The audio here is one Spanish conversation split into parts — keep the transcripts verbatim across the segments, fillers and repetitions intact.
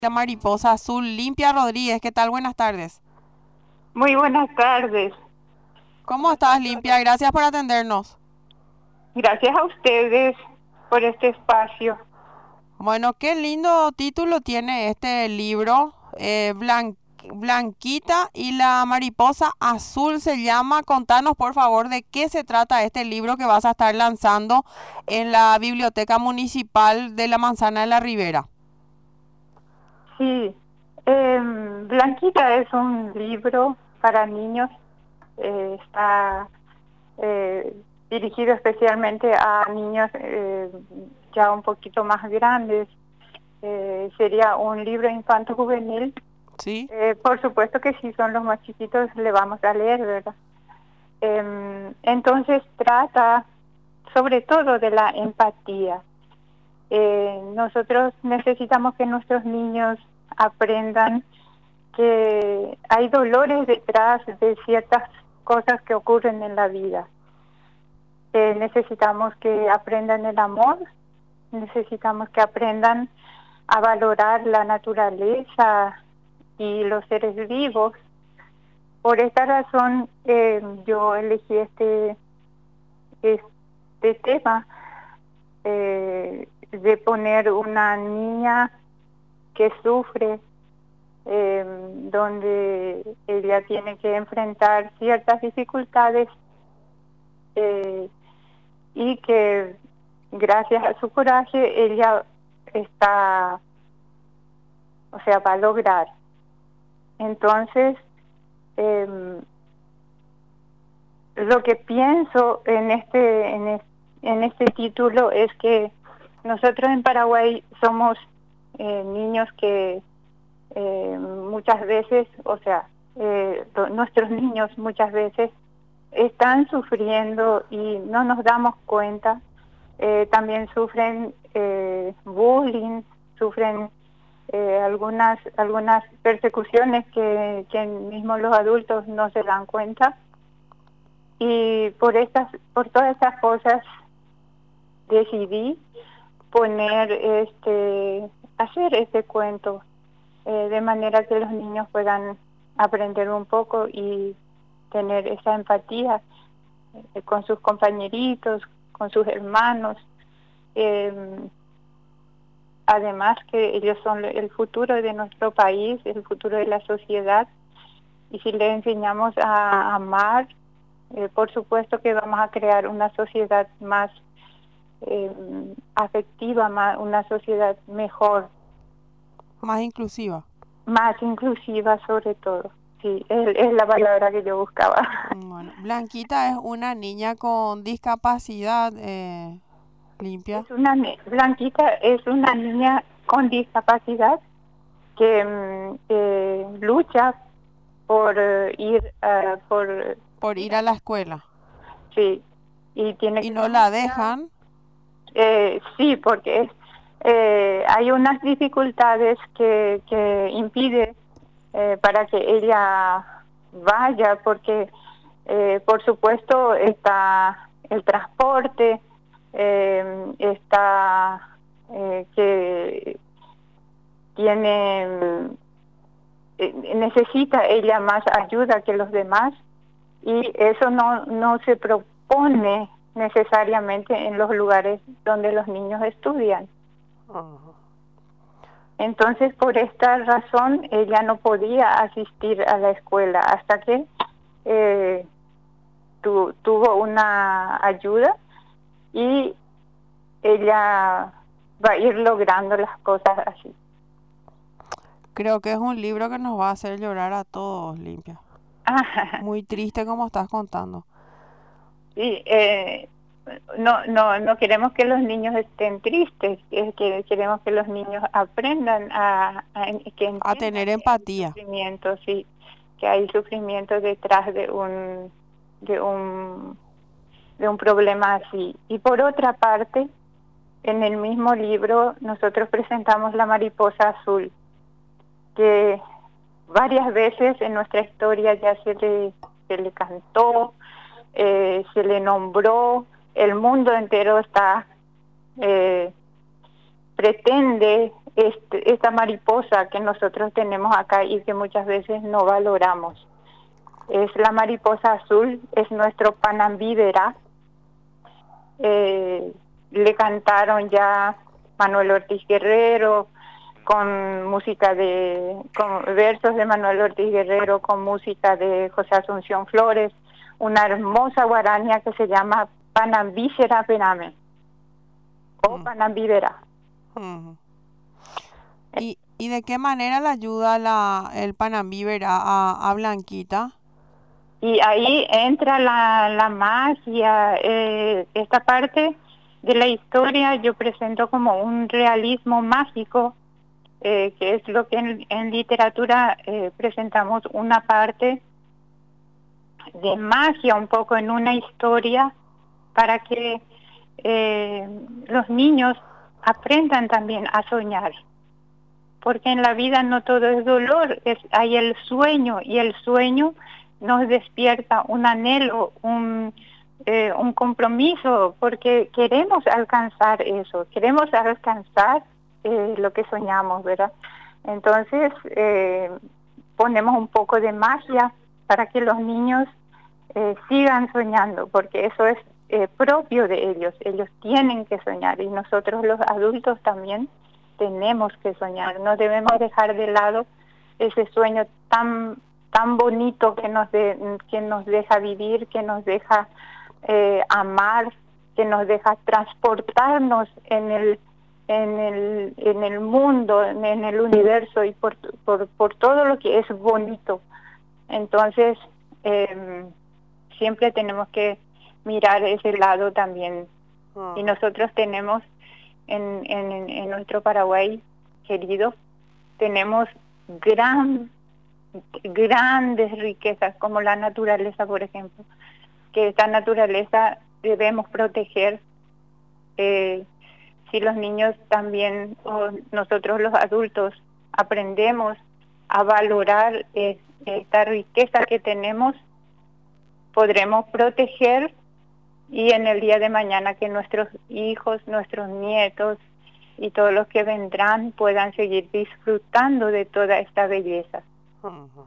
La mariposa azul, Limpia Rodríguez, ¿qué tal? Buenas tardes. Muy buenas tardes. ¿Cómo ¿Cómo estás, están Limpia? todos? Gracias por atendernos. Gracias a ustedes por este espacio. Bueno, qué lindo título tiene este libro. eh, Blan- Blanquita y la mariposa azul se llama. Contanos, por favor, de qué se trata este libro que vas a estar lanzando en la Biblioteca Municipal de la Manzana de la Ribera. Sí, em, Blanquita es un libro para niños. eh, está eh, dirigido especialmente a niños eh, ya un poquito más grandes. Eh, sería un libro infanto-juvenil. ¿Sí? Eh, por supuesto que si son los más chiquitos le vamos a leer, ¿verdad? Em, entonces trata sobre todo de la empatía. Eh, nosotros necesitamos que nuestros niños aprendan que hay dolores detrás de ciertas cosas que ocurren en la vida. Eh, necesitamos que aprendan el amor, necesitamos que aprendan a valorar la naturaleza y los seres vivos. Por esta razón, eh, yo elegí este, este tema eh, de poner una niña que sufre, eh, donde ella tiene que enfrentar ciertas dificultades eh, y que gracias a su coraje ella está, o sea, va a lograr. Entonces, eh, lo que pienso en este, en, es, en este título es que nosotros en Paraguay somos eh, niños que eh, muchas veces, o sea, eh, nuestros niños muchas veces están sufriendo y no nos damos cuenta. Eh, también sufren eh, bullying, sufren eh, algunas algunas persecuciones que, que mismo los adultos no se dan cuenta. Y por estas, por todas estas cosas decidí poner este, hacer este cuento eh, de manera que los niños puedan aprender un poco y tener esa empatía eh, con sus compañeritos, con sus hermanos. Eh, además que ellos son el futuro de nuestro país, el futuro de la sociedad, y si les enseñamos a amar, eh, por supuesto que vamos a crear una sociedad más eh, afectiva, más, una sociedad mejor, Más inclusiva. más inclusiva sobre todo. Sí, es, es la palabra que yo buscaba. Bueno, Blanquita es una niña con discapacidad, eh, Limpia. Es una ne- Blanquita es una niña con discapacidad que, mm, que lucha por eh, ir uh, por Por ir ir a a la la escuela. escuela. Sí, y tiene Y que no la denunciar. dejan. Eh, sí, porque eh, hay unas dificultades que, que impide eh, para que ella vaya, porque eh, por supuesto está el transporte, eh, está eh, que tiene, eh, necesita ella más ayuda que los demás, y eso no, no se propone necesariamente en los lugares donde los niños estudian. Ajá. Entonces, por esta razón, ella no podía asistir a la escuela hasta que eh, tu, tuvo una ayuda, y ella va a ir logrando las cosas así. Creo que es un libro que nos va a hacer llorar a todos, Limpia. Muy triste como estás contando. Sí, eh, no, no, no queremos que los niños estén tristes, es que queremos que los niños aprendan a, a que A tener entiendan que hay empatía. sufrimiento, sí, que hay sufrimiento detrás de un, de un, de un problema así. Y por otra parte, en el mismo libro nosotros presentamos la mariposa azul, que varias veces en nuestra historia ya se le, se le cantó, eh, se le nombró, el mundo entero está, eh, pretende este, esta mariposa que nosotros tenemos acá y que muchas veces no valoramos. Es la mariposa azul, es nuestro Panambívera. Eh, le cantaron ya Manuel Ortiz Guerrero, con música de, con versos de Manuel Ortiz Guerrero, con música de José Asunción Flores, una hermosa guarania que se llama Panambícera Pename, o Mm, Panambívera. mm. ¿Y, y de qué manera le ayuda la, el Panambíver a, a, a Blanquita? Y ahí entra la, la magia, eh, esta parte de la historia yo presento como un realismo mágico, eh, que es lo que en, en literatura eh, presentamos una parte de magia un poco en una historia para que eh, los niños aprendan también a soñar, porque en la vida no todo es dolor, es, hay el sueño, y el sueño nos despierta un anhelo, un, eh, un compromiso, porque queremos alcanzar eso, queremos alcanzar eh, lo que soñamos, ¿verdad? Entonces eh, ponemos un poco de magia para que los niños eh, sigan soñando, porque eso es eh, propio de ellos, ellos tienen que soñar, y nosotros los adultos también tenemos que soñar, no debemos dejar de lado ese sueño tan tan bonito que nos de, que nos deja vivir, que nos deja eh, amar, que nos deja transportarnos en el en el en el mundo, en el universo, y por por, por todo lo que es bonito. Entonces eh, siempre tenemos que mirar ese lado también. Ah, Y nosotros tenemos en, en, en nuestro Paraguay querido, tenemos gran, grandes riquezas como la naturaleza, por ejemplo, que esta naturaleza debemos proteger. Eh, si los niños también, o nosotros los adultos, aprendemos a valorar eh, esta riqueza que tenemos, podremos proteger, y en el día de mañana que nuestros hijos, nuestros nietos y todos los que vendrán puedan seguir disfrutando de toda esta belleza. ajá.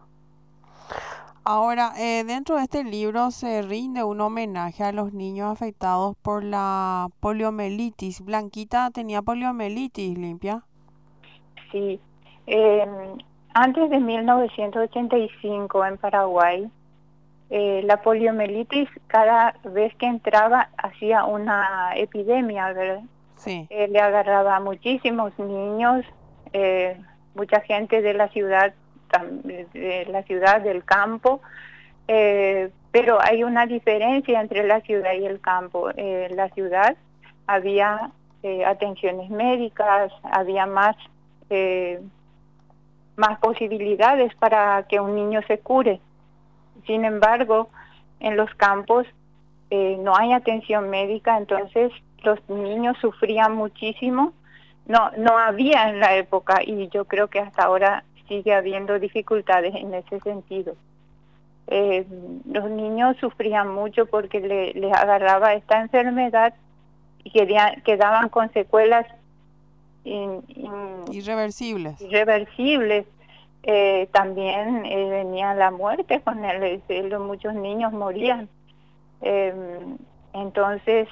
Ahora, eh, dentro de este libro se rinde un homenaje a los niños afectados por la poliomielitis. Blanquita tenía poliomielitis, limpia. Sí, eh, antes de mil novecientos ochenta y cinco en Paraguay, eh, la poliomielitis cada vez que entraba hacía una epidemia, ¿verdad? Sí. Eh, le agarraba a muchísimos niños, eh, mucha gente de la ciudad, de la ciudad, del campo, eh, pero hay una diferencia entre la ciudad y el campo. Eh, en la ciudad había eh, atenciones médicas, había más, eh, más posibilidades para que un niño se cure. Sin embargo, en los campos eh, no hay atención médica, entonces los niños sufrían muchísimo. No, no había en la época, y yo creo que hasta ahora sigue habiendo dificultades en ese sentido. Eh, los niños sufrían mucho porque le, les agarraba esta enfermedad y querían, quedaban con secuelas in, in, Irreversibles. irreversibles. Eh, también eh, venía la muerte con él, eh, muchos niños morían. Eh, entonces,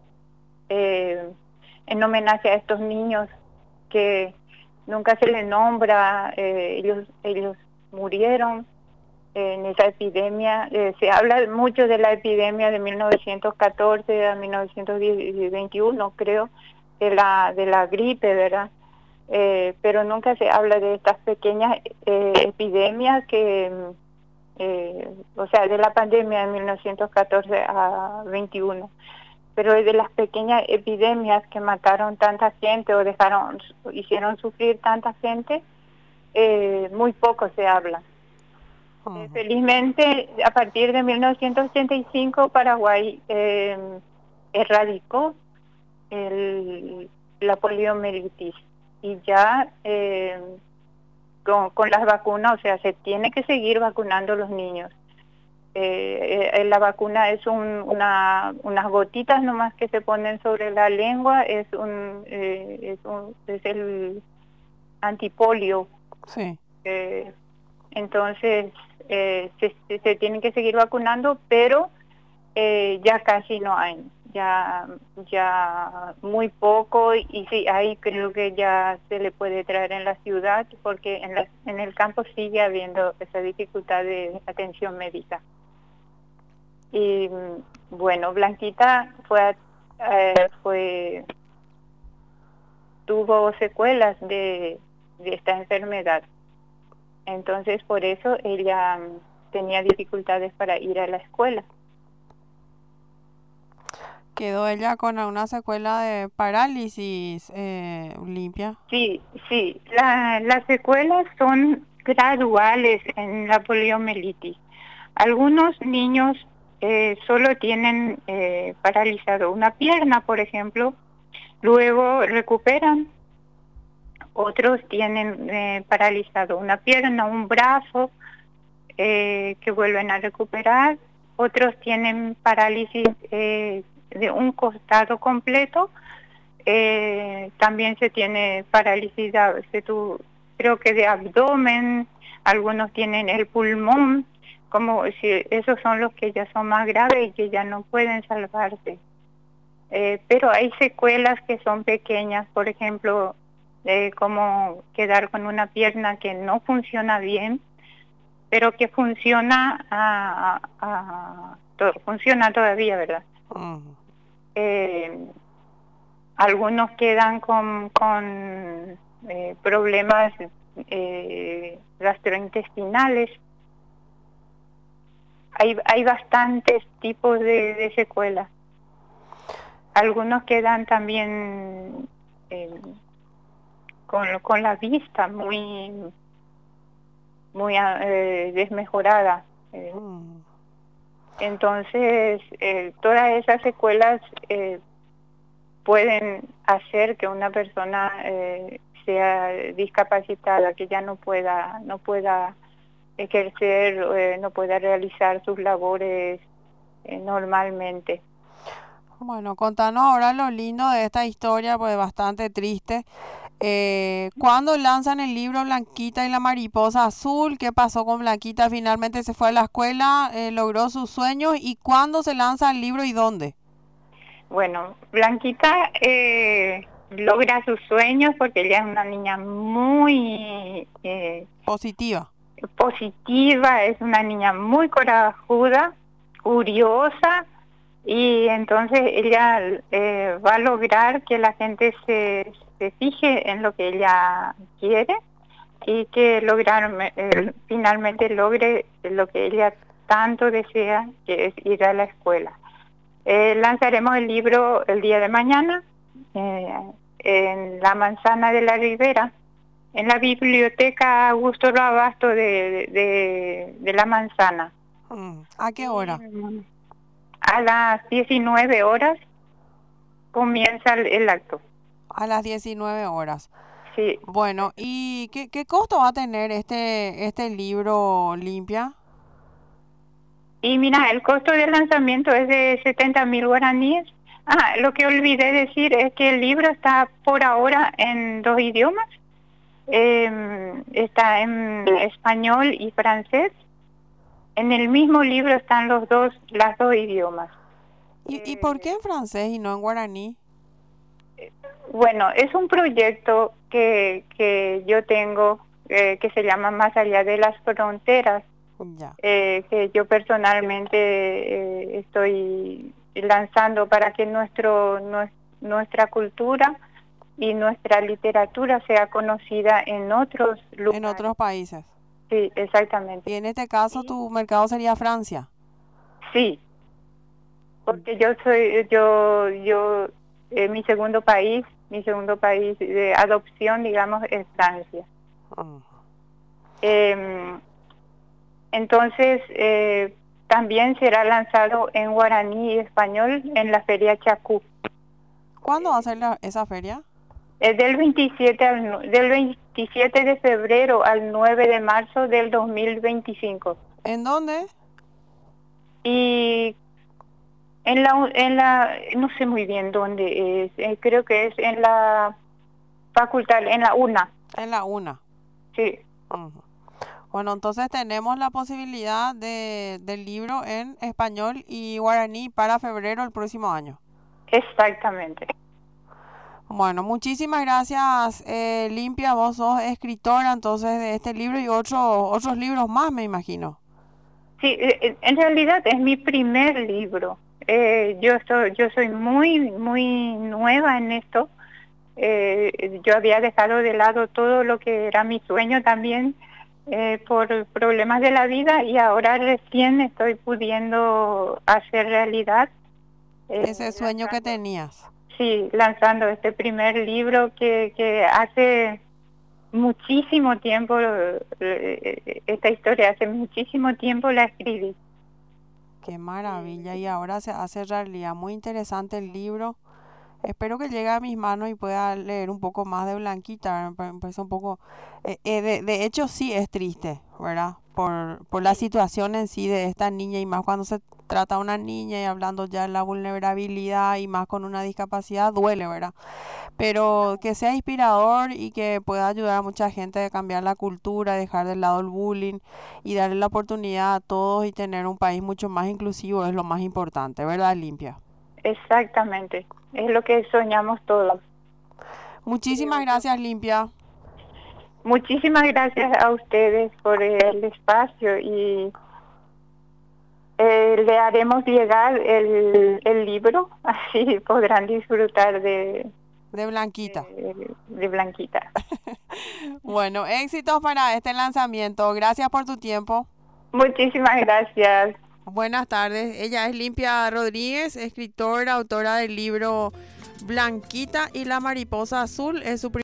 eh, en homenaje a estos niños que nunca se les nombra, eh, ellos, ellos murieron en esa epidemia. Eh, se habla mucho de la epidemia de mil novecientos catorce a mil novecientos veintiuno, creo, de la, de la gripe, ¿verdad? Eh, pero nunca se habla de estas pequeñas eh, epidemias que, eh, o sea, de la pandemia de mil novecientos catorce a veintiuno, pero de las pequeñas epidemias que mataron tanta gente o dejaron, hicieron sufrir tanta gente, eh, muy poco se habla. Uh-huh. Eh, felizmente, a partir de mil novecientos ochenta y cinco, Paraguay eh, erradicó el, la poliomielitis, y ya eh, con, con las vacunas, o sea, se tiene que seguir vacunando a los niños. Eh, eh, la vacuna es un, una, unas gotitas nomás que se ponen sobre la lengua, es un, eh, es, un es el, antipolio. Sí. Eh, entonces, eh, se, se, se tienen que seguir vacunando, pero eh, ya casi no hay, ya, ya muy poco, y sí, ahí creo que ya se le puede traer en la ciudad, porque en, la, en el campo sigue habiendo esa dificultad de atención médica. Y bueno, Blanquita fue, eh, fue tuvo secuelas de, de esta enfermedad. Entonces, por eso ella tenía dificultades para ir a la escuela. ¿Quedó ella con alguna secuela de parálisis eh, limpia? Sí, sí. La, las secuelas son graduales en la poliomielitis. Algunos niños eh, solo tienen eh, paralizado una pierna, por ejemplo, luego recuperan. Otros tienen eh, paralizado una pierna, un brazo, eh, que vuelven a recuperar. Otros tienen parálisis eh, de un costado completo. Eh, también se tiene parálisis, de, se tu, creo que de abdomen. Algunos tienen el pulmón, como si esos son los que ya son más graves y que ya no pueden salvarse. Eh, pero hay secuelas que son pequeñas, por ejemplo, eh, como quedar con una pierna que no funciona bien, pero que funciona, a, a, a, to, funciona todavía, ¿verdad? Uh-huh. Eh, algunos quedan con, con eh, problemas eh, gastrointestinales. Hay, hay bastantes tipos de, de secuelas. Algunos quedan también eh, con, con la vista muy muy eh, desmejorada. Eh, mm. Entonces, eh, todas esas secuelas eh, pueden hacer que una persona eh, sea discapacitada, que ya no pueda, no pueda ejercer, eh, no pueda realizar sus labores eh, normalmente. Bueno, contanos ahora lo lindo de esta historia, pues bastante triste. Eh, ¿Cuándo lanzan el libro Blanquita y la mariposa azul? ¿Qué pasó con Blanquita? ¿Finalmente se fue a la escuela, eh, logró sus sueños? ¿Y cuándo se lanza el libro y dónde? Bueno, Blanquita eh, logra sus sueños porque ella es una niña muy eh, positiva. Positiva, es una niña muy corajuda, curiosa, y entonces ella eh, va a lograr que la gente se, se fije en lo que ella quiere y que lograr, eh, finalmente logre lo que ella tanto desea, que es ir a la escuela. Eh, lanzaremos el libro el día de mañana eh, en la Manzana de la Ribera, en la biblioteca Augusto Abasto de, de, de la Manzana. ¿A qué hora? A las diecinueve horas comienza el, el acto. A las diecinueve horas. Sí. Bueno, ¿y qué, qué costo va a tener este, este libro Limpia? Y mira, el costo del lanzamiento es de setenta mil guaraníes. Ah, lo que olvidé decir es que el libro está por ahora en dos idiomas. Eh, está en español y francés. En el mismo libro están los dos, las dos idiomas. ¿Y, ¿Y por qué en francés y no en guaraní? Bueno, es un proyecto que, que yo tengo eh, que se llama Más allá de las fronteras, ya. Eh, que yo personalmente eh, estoy lanzando para que nuestro, nues, nuestra cultura y nuestra literatura sea conocida en otros lugares. En otros países. Sí, exactamente. Y en este caso, ¿sí? ¿Tu mercado sería Francia? Sí, porque yo soy, yo, yo, eh, mi segundo país, mi segundo país de adopción, digamos, es Francia. Uh-huh. Eh, entonces, eh, también será lanzado en guaraní y español en la Feria Chacú. ¿Cuándo va a ser la, esa feria? Es del veintisiete, al, del veintisiete de febrero al nueve de marzo del dos mil veinticinco. ¿En dónde? Y en la, en la, no sé muy bien dónde es, eh, creo que es en la facultad, en la UNA. En la una. Sí, Ujú. Bueno, entonces tenemos la posibilidad de, del libro en español y guaraní para febrero del próximo año. exactamente. Bueno, muchísimas gracias, eh, Limpia. Vos sos escritora entonces de este libro y otros otros libros más, me imagino. Sí, eh, eh, en realidad es mi primer libro. Eh, yo soy, yo soy muy, muy nueva en esto. Eh, yo había dejado de lado todo lo que era mi sueño también eh, por problemas de la vida y ahora recién estoy pudiendo hacer realidad. eh, Ese sueño que lanzando, tenías. sí, lanzando este primer libro que, que hace muchísimo tiempo, eh, esta historia hace muchísimo tiempo la escribí. Qué maravilla. Y ahora se hace realidad. Muy interesante el libro. Espero que llegue a mis manos y pueda leer un poco más de Blanquita. Me pare- me parece un poco... eh, eh, de, de hecho, sí es triste, ¿verdad? Por, por la Sí, situación en sí de esta niña y más cuando se trata de una niña y hablando ya de la vulnerabilidad y más con una discapacidad, duele, ¿verdad? Pero que sea inspirador y que pueda ayudar a mucha gente a cambiar la cultura, dejar de lado el bullying y darle la oportunidad a todos y tener un país mucho más inclusivo es lo más importante, ¿verdad, Limpia? exactamente. Es lo que soñamos todos, creo Muchísimas yo. gracias, Limpia. Muchísimas gracias a ustedes por el espacio y eh, le haremos llegar el, el libro, así podrán disfrutar de, De Blanquita. de, de Blanquita. Bueno, éxitos para este lanzamiento. Gracias por tu tiempo. Muchísimas gracias. Buenas tardes. Ella es Limpia Rodríguez, escritora, autora del libro Blanquita y la mariposa azul. Es su